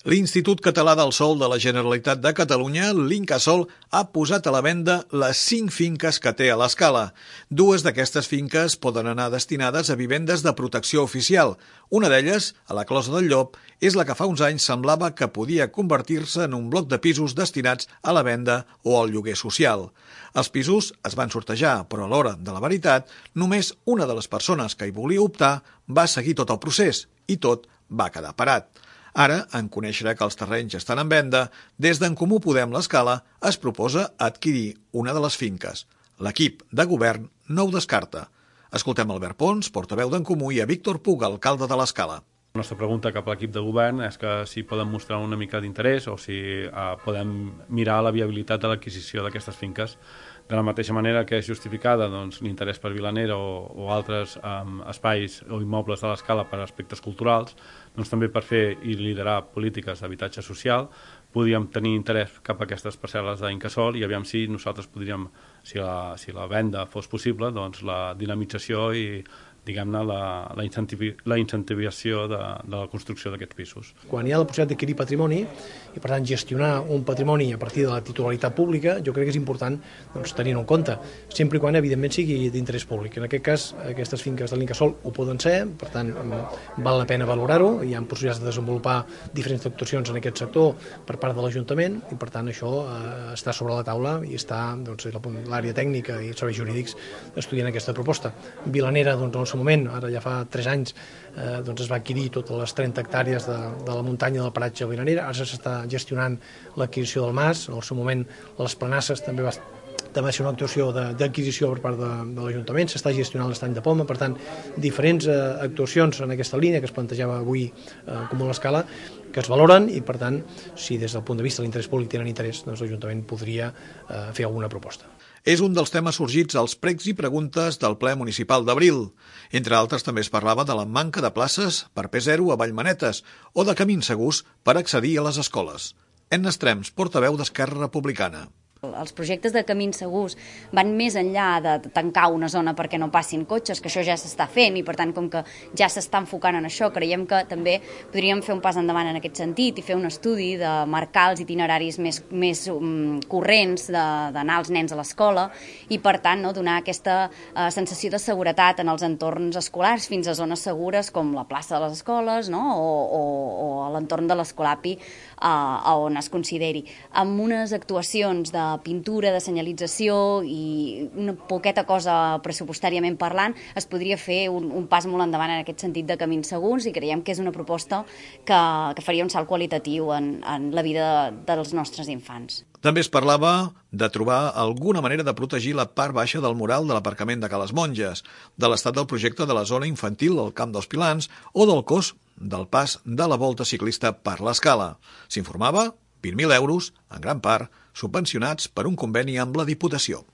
L'Institut Català del Sòl de la Generalitat de Catalunya, l'Incasòl, ha posat a la venda les 5 finques que té a l'Escala. 2 d'aquestes finques poden anar destinades a vivendes de protecció oficial. Una d'elles, a la Closa del Llop, és la que fa uns anys semblava que podia convertir-se en un bloc de pisos destinats a la venda o al lloguer social. Els pisos es van sortejar, però a l'hora de la veritat, només una de les persones que hi volia optar va seguir tot el procés i tot va quedar parat. Ara, en conèixer que els terrenys estan en venda, des d'en Comú Podem l'Escala es proposa adquirir una de les finques. L'equip de govern no ho descarta. Escoltem Albert Pons, portaveu d'en Comú, i a Víctor Puga, alcalde de l'Escala. La nostra pregunta cap a l'equip de govern és que si podem mostrar una mica d'interès o si podem mirar la viabilitat de l'adquisició d'aquestes finques. De la mateixa manera que és justificada l'interès per Vilanera o altres espais o immobles de l'Escala per aspectes culturals, també per fer i liderar polítiques d'habitatge social, podríem tenir interès cap a aquestes parcel·les d'Incasòl i aviam si nosaltres podríem, si la venda fos possible, la dinamització i diguem-ne, la incentivació de la construcció d'aquests pisos. Quan hi ha la possibilitat d'adquirir patrimoni i, per tant, gestionar un patrimoni a partir de la titularitat pública, jo crec que és important tenir-ho en compte, sempre i quan, evidentment, sigui d'interès públic. En aquest cas, aquestes finques de l'Incasòl ho poden ser, per tant, val la pena valorar-ho. Hi ha possibilitats de desenvolupar diferents actuacions en aquest sector per part de l'Ajuntament i, per tant, això està sobre la taula i està l'àrea tècnica i els serveis jurídics estudiant aquesta proposta. Vilanera, en el seu moment, ara ja fa 3 anys, es va adquirir totes les 30 hectàrees de la muntanya del paratge de Vilanera, ara s'està gestionant l'adquisició del mas, en el seu moment les planasses també va ser una actuació d'adquisició per part de l'Ajuntament, s'està gestionant l'estany de Poma, per tant, diferents actuacions en aquesta línia que es plantejava avui com a l'Escala, que es valoren i, per tant, si des del punt de vista de l'interès públic tenen interès, l'Ajuntament podria fer alguna proposta. És un dels temes sorgits als pregs i preguntes del ple municipal d'abril. Entre altres, també es parlava de la manca de places per P0 a Vallmanetes o de camins segurs per accedir a les escoles. Enna Estrems, portaveu d'Esquerra Republicana. Els projectes de camins segurs van més enllà de tancar una zona perquè no passin cotxes, que això ja s'està fent i, per tant, com que ja s'està enfocant en això, creiem que també podríem fer un pas endavant en aquest sentit i fer un estudi de marcar els itineraris més corrents d'anar els nens a l'escola i, per tant, donar aquesta sensació de seguretat en els entorns escolars fins a zones segures com la plaça de les escoles o a l'entorn de l'escolapi on es consideri. Amb unes actuacions de pintura, de senyalització i una poqueta cosa pressupostàriament parlant, es podria fer un pas molt endavant en aquest sentit de camins segurs i creiem que és una proposta que faria un salt qualitatiu en la vida dels nostres infants. També es parlava de trobar alguna manera de protegir la part baixa del mural de l'aparcament de Cales Monges, de l'estat del projecte de la zona infantil al Camp dels Pilans o del cost del pas de la volta ciclista per l'Escala. S'informava 20.000 euros, en gran part, subvencionats per un conveni amb la Diputació.